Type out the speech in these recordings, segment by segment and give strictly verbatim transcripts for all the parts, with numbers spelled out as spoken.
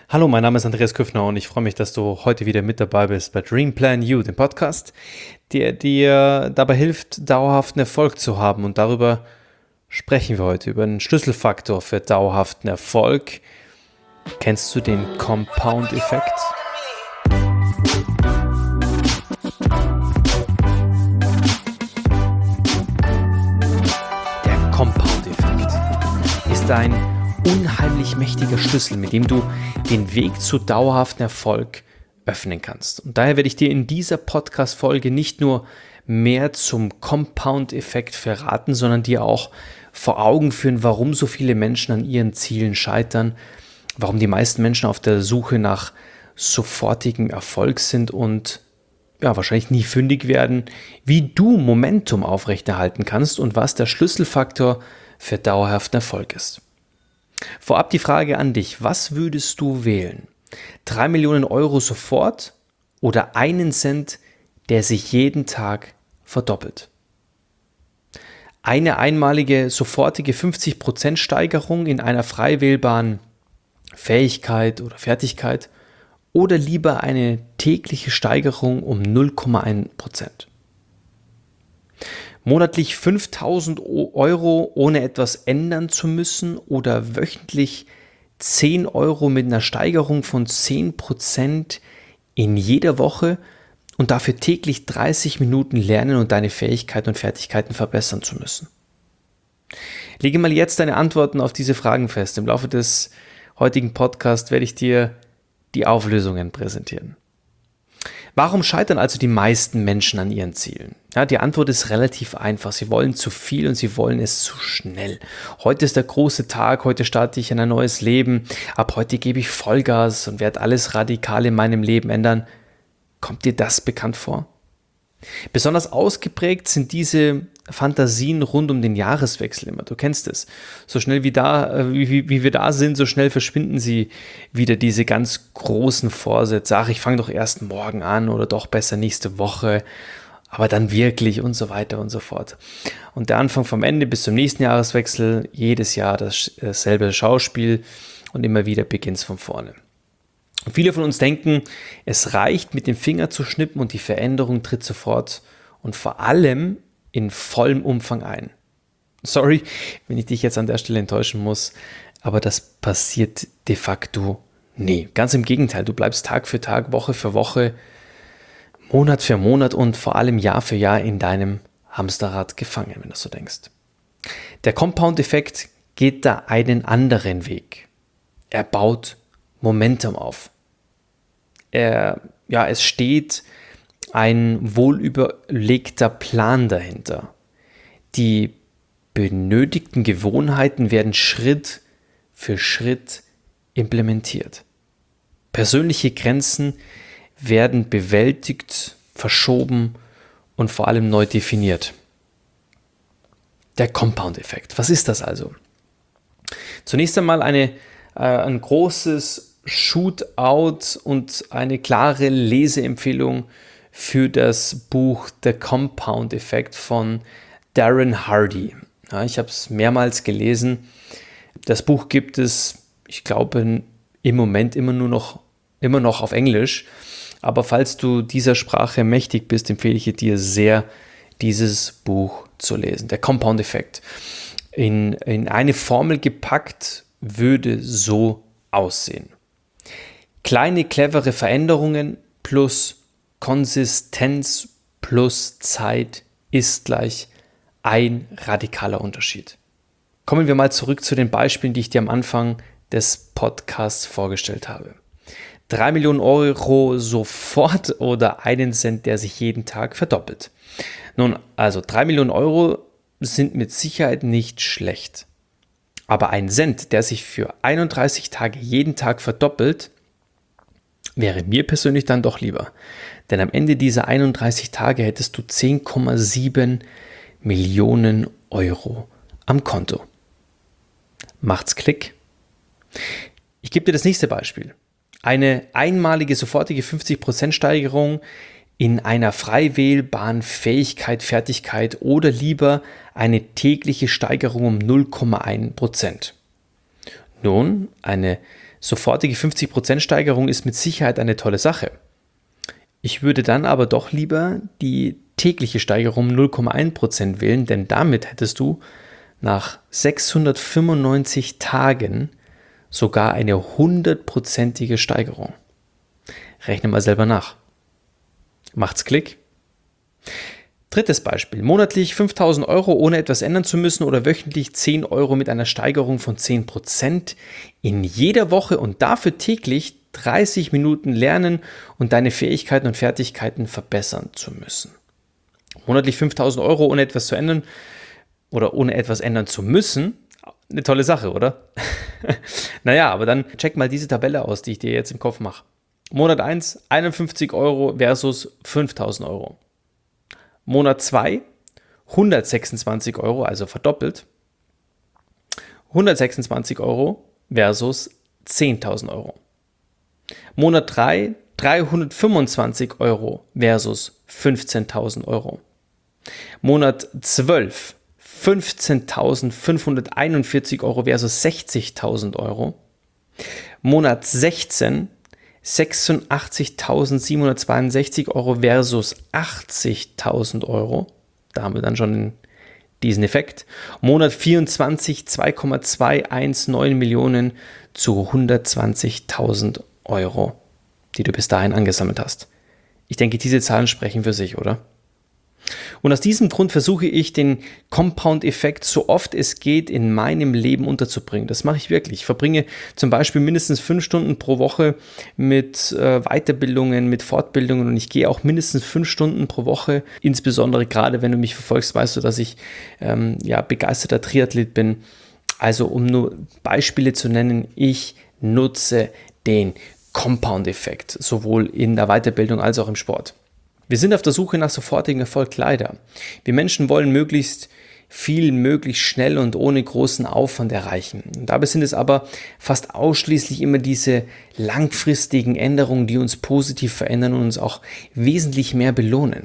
Hallo, mein Name ist Andreas Küffner und ich freue mich, dass du heute wieder mit dabei bist bei Dream Plan You, dem Podcast, der dir dabei hilft, dauerhaften Erfolg zu haben. Und darüber sprechen wir heute, über einen Schlüsselfaktor für dauerhaften Erfolg. Kennst du den Compound-Effekt? Der Compound-Effekt ist ein unheimlich mächtiger Schlüssel, mit dem du den Weg zu dauerhaften Erfolg öffnen kannst. Und daher werde ich dir in dieser Podcast-Folge nicht nur mehr zum Compound-Effekt verraten, sondern dir auch vor Augen führen, warum so viele Menschen an ihren Zielen scheitern, warum die meisten Menschen auf der Suche nach sofortigem Erfolg sind und ja, wahrscheinlich nie fündig werden, wie du Momentum aufrechterhalten kannst und was der Schlüsselfaktor für dauerhaften Erfolg ist. Vorab die Frage an dich, was würdest du wählen? Drei Millionen Euro sofort oder einen Cent, der sich jeden Tag verdoppelt? Eine einmalige, sofortige fünfzig Prozent Steigerung in einer frei wählbaren Fähigkeit oder Fertigkeit oder lieber eine tägliche Steigerung um null Komma eins Prozent? Monatlich fünftausend Euro ohne etwas ändern zu müssen oder wöchentlich zehn Euro mit einer Steigerung von zehn Prozent in jeder Woche und dafür täglich dreißig Minuten lernen und deine Fähigkeiten und Fertigkeiten verbessern zu müssen. Lege mal jetzt deine Antworten auf diese Fragen fest. Im Laufe des heutigen Podcasts werde ich dir die Auflösungen präsentieren. Warum scheitern also die meisten Menschen an ihren Zielen? Ja, die Antwort ist relativ einfach. Sie wollen zu viel und sie wollen es zu schnell. Heute ist der große Tag, heute starte ich in ein neues Leben. Ab heute gebe ich Vollgas und werde alles radikal in meinem Leben ändern. Kommt dir das bekannt vor? Besonders ausgeprägt sind diese Fantasien rund um den Jahreswechsel immer. Du kennst es. So schnell wie, da, wie, wie wir da sind, so schnell verschwinden sie wieder, diese ganz großen Vorsätze. Ach, ich fange doch erst morgen an oder doch besser nächste Woche, aber dann wirklich und so weiter und so fort. Und der Anfang vom Ende bis zum nächsten Jahreswechsel, jedes Jahr dasselbe Schauspiel und immer wieder beginnt es von vorne. Und viele von uns denken, es reicht, mit dem Finger zu schnippen und die Veränderung tritt sofort und vor allem in vollem Umfang ein. Sorry, wenn ich dich jetzt an der Stelle enttäuschen muss, aber das passiert de facto nie. Ganz im Gegenteil, du bleibst Tag für Tag, Woche für Woche, Monat für Monat und vor allem Jahr für Jahr in deinem Hamsterrad gefangen, wenn du so denkst. Der Compound-Effekt geht da einen anderen Weg. Er baut Momentum auf. Er, ja, es steht ein wohlüberlegter Plan dahinter. Die benötigten Gewohnheiten werden Schritt für Schritt implementiert. Persönliche Grenzen werden bewältigt, verschoben und vor allem neu definiert. Der Compound-Effekt. Was ist das also? Zunächst einmal eine, äh, ein großes Shootout und eine klare Leseempfehlung für das Buch The Compound Effect von Darren Hardy. Ja, ich habe es mehrmals gelesen. Das Buch gibt es, ich glaube, im Moment immer nur noch, immer noch auf Englisch. Aber falls du dieser Sprache mächtig bist, empfehle ich dir sehr, dieses Buch zu lesen. Der Compound Effekt. In, in eine Formel gepackt würde so aussehen. Kleine, clevere Veränderungen plus Konsistenz plus Zeit ist gleich ein radikaler Unterschied. Kommen wir mal zurück zu den Beispielen, die ich dir am Anfang des Podcasts vorgestellt habe. Drei Millionen Euro sofort oder einen Cent, der sich jeden Tag verdoppelt. Nun, also drei Millionen Euro sind mit Sicherheit nicht schlecht. Aber ein Cent, der sich für einunddreißig Tage jeden Tag verdoppelt, wäre mir persönlich dann doch lieber. Denn am Ende dieser einunddreißig Tage hättest du zehn Komma sieben Millionen Euro am Konto. Macht's Klick? Ich gebe dir das nächste Beispiel. Eine einmalige, sofortige fünfzig Prozent Steigerung in einer frei wählbaren Fähigkeit, Fertigkeit oder lieber eine tägliche Steigerung um null Komma eins Prozent. Nun, eine Sofortige fünfzig Prozent Steigerung ist mit Sicherheit eine tolle Sache. Ich würde dann aber doch lieber die tägliche Steigerung null Komma eins Prozent wählen, denn damit hättest du nach sechshundertfünfundneunzig Tagen sogar eine hundertprozentige Steigerung. Rechne mal selber nach. Macht's Klick? Drittes Beispiel. Monatlich fünftausend Euro, ohne etwas ändern zu müssen, oder wöchentlich zehn Euro mit einer Steigerung von zehn Prozent in jeder Woche und dafür täglich dreißig Minuten lernen und deine Fähigkeiten und Fertigkeiten verbessern zu müssen. Monatlich fünftausend Euro, ohne etwas zu ändern oder ohne etwas ändern zu müssen. Eine tolle Sache, oder? Naja, aber dann check mal diese Tabelle aus, die ich dir jetzt im Kopf mache. Monat eins, einundfünfzig Euro versus fünftausend Euro. Monat zwei, hundertsechsundzwanzig Euro, also verdoppelt. hundertsechsundzwanzig Euro versus zehntausend Euro. Monat drei, dreihundertfünfundzwanzig Euro versus fünfzehntausend Euro. Monat zwölf, fünfzehntausendfünfhunderteinundvierzig Euro versus sechzigtausend Euro. Monat sechzehn, sechsundachtzigtausendsiebenhundertzweiundsechzig Euro versus achtzigtausend Euro. Da haben wir dann schon diesen Effekt. Monat vierundzwanzig, zwei Komma zweihundertneunzehn Millionen zu hundertzwanzigtausend Euro, die du bis dahin angesammelt hast. Ich denke, diese Zahlen sprechen für sich, oder? Und aus diesem Grund versuche ich, den Compound-Effekt so oft es geht in meinem Leben unterzubringen. Das mache ich wirklich. Ich verbringe zum Beispiel mindestens fünf Stunden pro Woche mit äh, Weiterbildungen, mit Fortbildungen, und ich gehe auch mindestens fünf Stunden pro Woche. Insbesondere gerade, wenn du mich verfolgst, weißt du, dass ich ähm, ja, begeisterter Triathlet bin. Also um nur Beispiele zu nennen, ich nutze den Compound-Effekt, sowohl in der Weiterbildung als auch im Sport. Wir sind auf der Suche nach sofortigem Erfolg leider. Wir Menschen wollen möglichst viel, möglichst schnell und ohne großen Aufwand erreichen. Und dabei sind es aber fast ausschließlich immer diese langfristigen Änderungen, die uns positiv verändern und uns auch wesentlich mehr belohnen.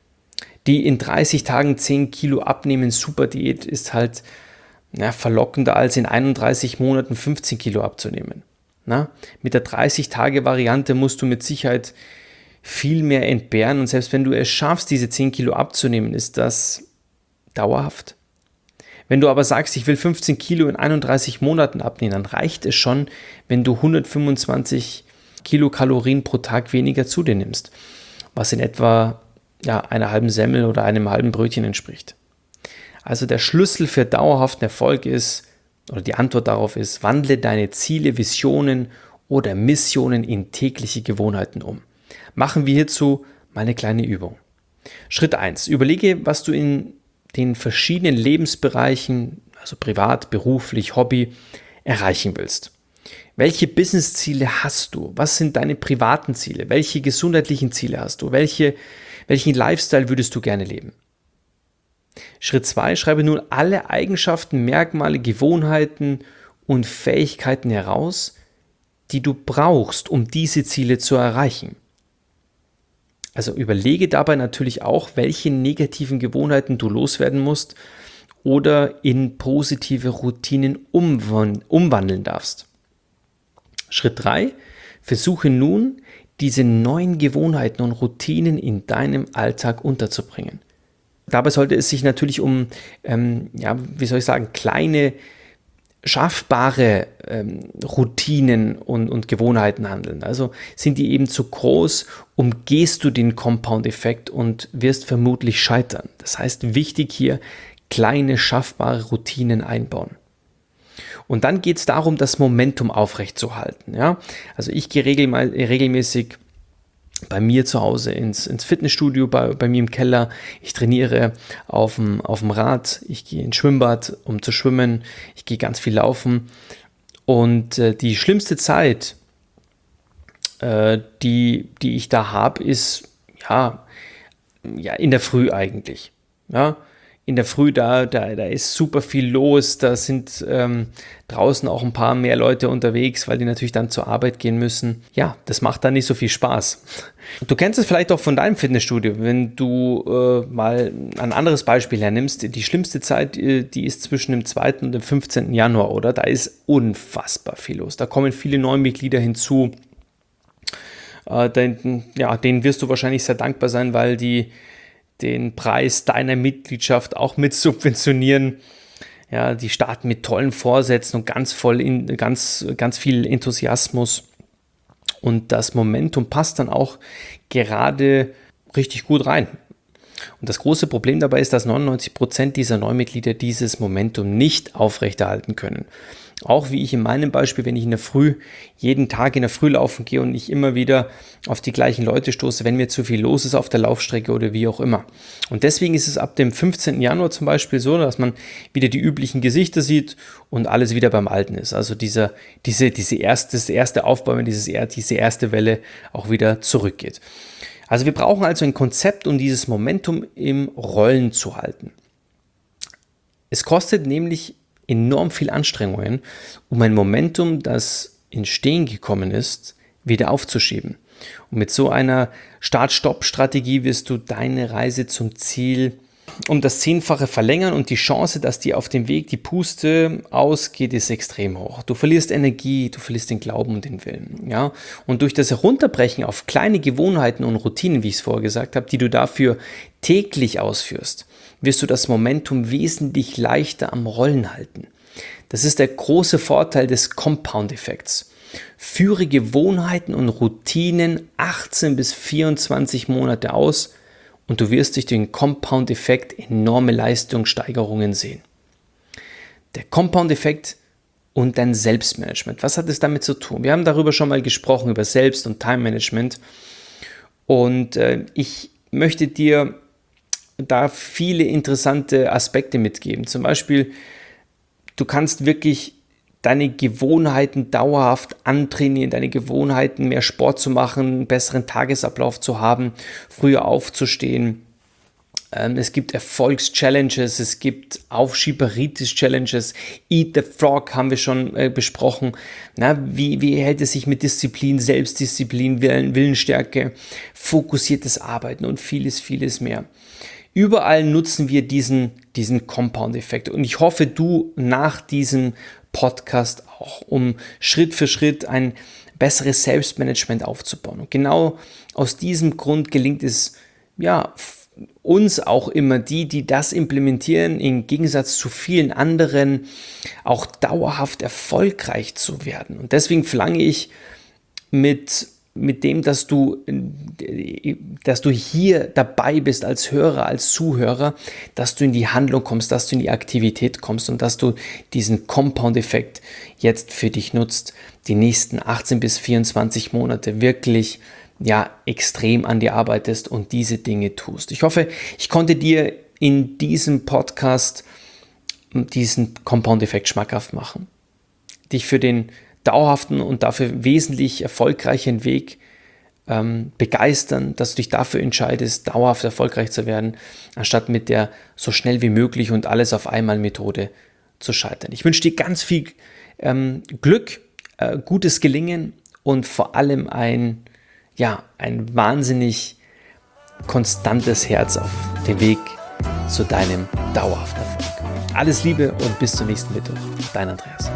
Die in dreißig Tagen zehn Kilo abnehmen Superdiät ist halt ja, verlockender als in einunddreißig Monaten fünfzehn Kilo abzunehmen. Na, mit der dreißig-Tage-Variante musst du mit Sicherheit viel mehr entbehren, und selbst wenn du es schaffst, diese zehn Kilo abzunehmen, ist das dauerhaft. Wenn du aber sagst, ich will fünfzehn Kilo in einunddreißig Monaten abnehmen, dann reicht es schon, wenn du hundertfünfundzwanzig Kilokalorien pro Tag weniger zu dir nimmst, was in etwa ja, einer halben Semmel oder einem halben Brötchen entspricht. Also der Schlüssel für dauerhaften Erfolg ist, oder die Antwort darauf ist, wandle deine Ziele, Visionen oder Missionen in tägliche Gewohnheiten um. Machen wir hierzu mal eine kleine Übung. Schritt eins. Überlege, was du in den verschiedenen Lebensbereichen, also privat, beruflich, Hobby, erreichen willst. Welche Business-Ziele hast du? Was sind deine privaten Ziele? Welche gesundheitlichen Ziele hast du? Welche, welchen Lifestyle würdest du gerne leben? Schritt zwei. Schreibe nun alle Eigenschaften, Merkmale, Gewohnheiten und Fähigkeiten heraus, die du brauchst, um diese Ziele zu erreichen. Also überlege dabei natürlich auch, welche negativen Gewohnheiten du loswerden musst oder in positive Routinen umwandeln darfst. Schritt drei. Versuche nun, diese neuen Gewohnheiten und Routinen in deinem Alltag unterzubringen. Dabei sollte es sich natürlich um, ähm, ja, wie soll ich sagen, kleine, schaffbare ähm, Routinen und, und Gewohnheiten handeln. Also sind die eben zu groß, umgehst du den Compound-Effekt und wirst vermutlich scheitern. Das heißt, wichtig hier, kleine, schaffbare Routinen einbauen. Und dann geht es darum, das Momentum aufrechtzuerhalten. Ja? Also ich gehe regelma- regelmäßig bei mir zu Hause ins, ins Fitnessstudio, bei, bei mir im Keller. Ich trainiere auf dem, auf dem Rad, ich gehe ins Schwimmbad, um zu schwimmen, ich gehe ganz viel laufen. Und äh, die schlimmste Zeit, äh, die, die ich da habe, ist ja, ja in der Früh eigentlich. Ja? in der Früh, da, da, da ist super viel los, da sind ähm, draußen auch ein paar mehr Leute unterwegs, weil die natürlich dann zur Arbeit gehen müssen. Ja, das macht dann nicht so viel Spaß. Du kennst es vielleicht auch von deinem Fitnessstudio, wenn du äh, mal ein anderes Beispiel hernimmst. Die schlimmste Zeit, äh, die ist zwischen dem zweiten und dem fünfzehnten Januar, oder? Da ist unfassbar viel los. Da kommen viele neue Mitglieder hinzu. Äh, den, ja, denen wirst du wahrscheinlich sehr dankbar sein, weil die den Preis deiner Mitgliedschaft auch mit subventionieren. Ja, die starten mit tollen Vorsätzen und ganz voll in, ganz, ganz viel Enthusiasmus. Und das Momentum passt dann auch gerade richtig gut rein. Und das große Problem dabei ist, dass neunundneunzig Prozent dieser Neumitglieder dieses Momentum nicht aufrechterhalten können. Auch wie ich in meinem Beispiel, wenn ich in der Früh, jeden Tag in der Früh laufen gehe und ich immer wieder auf die gleichen Leute stoße, wenn mir zu viel los ist auf der Laufstrecke oder wie auch immer. Und deswegen ist es ab dem fünfzehnten Januar zum Beispiel so, dass man wieder die üblichen Gesichter sieht und alles wieder beim Alten ist. Also dieser, diese, diese erste, das erste Aufbäumen, dieses, diese erste Welle auch wieder zurückgeht. Also wir brauchen also ein Konzept, um dieses Momentum im Rollen zu halten. Es kostet nämlich enorm viel Anstrengungen, um ein Momentum, das ins Stehen gekommen ist, wieder aufzuschieben. Und mit so einer Start-Stopp-Strategie wirst du deine Reise zum Ziel um das Zehnfache verlängern und die Chance, dass dir auf dem Weg die Puste ausgeht, ist extrem hoch. Du verlierst Energie, du verlierst den Glauben und den Willen. Ja? Und durch das Herunterbrechen auf kleine Gewohnheiten und Routinen, wie ich es vorher gesagt habe, die du dafür täglich ausführst, wirst du das Momentum wesentlich leichter am Rollen halten. Das ist der große Vorteil des Compound-Effekts. Führe Gewohnheiten und Routinen achtzehn bis vierundzwanzig Monate aus und du wirst durch den Compound-Effekt enorme Leistungssteigerungen sehen. Der Compound-Effekt und dein Selbstmanagement. Was hat es damit zu tun? Wir haben darüber schon mal gesprochen, über Selbst- und Time-Management. Und äh, ich möchte dir da viele interessante Aspekte mitgeben. Zum Beispiel, du kannst wirklich deine Gewohnheiten dauerhaft antrainieren, deine Gewohnheiten, mehr Sport zu machen, einen besseren Tagesablauf zu haben, früher aufzustehen. Ähm, es gibt Erfolgs-Challenges, es gibt Aufschieberitis-Challenges, Eat the Frog haben wir schon äh, besprochen. Na, wie, wie hält es sich mit Disziplin, Selbstdisziplin, Willen, Willensstärke, fokussiertes Arbeiten und vieles, vieles mehr. Überall nutzen wir diesen, diesen Compound-Effekt und ich hoffe, du nach diesem Podcast auch, um Schritt für Schritt ein besseres Selbstmanagement aufzubauen. Und genau aus diesem Grund gelingt es ja uns auch immer, die, die das implementieren, im Gegensatz zu vielen anderen, auch dauerhaft erfolgreich zu werden. Und deswegen verlange ich mit mit dem, dass du, dass du hier dabei bist als Hörer, als Zuhörer, dass du in die Handlung kommst, dass du in die Aktivität kommst und dass du diesen Compound-Effekt jetzt für dich nutzt, die nächsten achtzehn bis vierundzwanzig Monate wirklich ja, extrem an dir arbeitest und diese Dinge tust. Ich hoffe, ich konnte dir in diesem Podcast diesen Compound-Effekt schmackhaft machen, dich für den dauerhaften und dafür wesentlich erfolgreichen Weg ähm, begeistern, dass du dich dafür entscheidest, dauerhaft erfolgreich zu werden, anstatt mit der so schnell wie möglich und alles auf einmal Methode zu scheitern. Ich wünsche dir ganz viel ähm, Glück, äh, gutes Gelingen und vor allem ein, ja, ein wahnsinnig konstantes Herz auf dem Weg zu deinem dauerhaften Erfolg. Alles Liebe und bis zum nächsten Mittwoch. Dein Andreas.